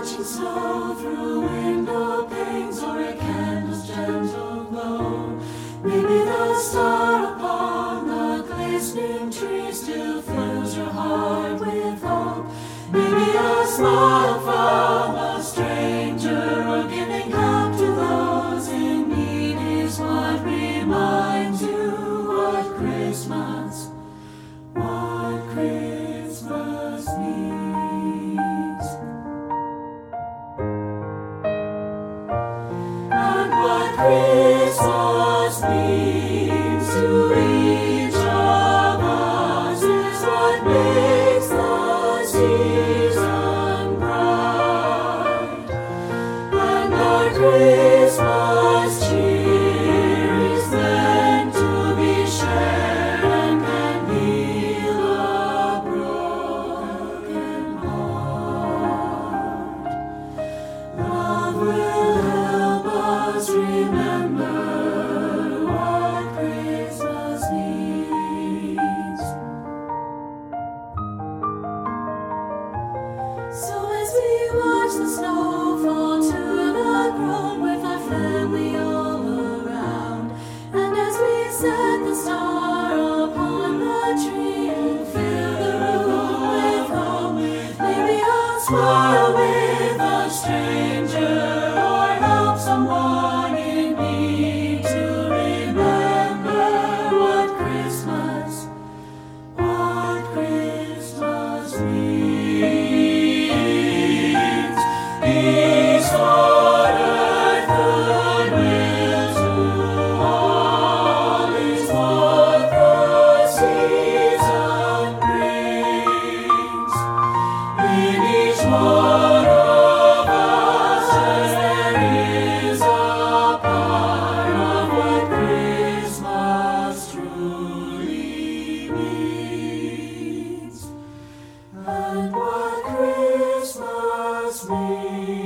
touching snow through window panes, or a candle's gentle glow. Maybe the star upon the glistening tree still fills your heart with hope. Maybe a smile from a stranger, or giving help to those in need, is what reminds you what Christmas means. And what Christmas means to each of us is what makes the season bright. And our Christmas cheer is meant to be shared and can heal a broken heart. Love will help us remember what Christmas means. So as we watch the snow fall to the ground with our family all around, and as we set the star upon the tree and fill the room with hope, maybe I'll smile with a stranger or help someone in need to remember what Christmas means. Peace on earth, goodwill to all is what the season brings. In each one of us there is a part of what Christmas truly means. And what Christmas means.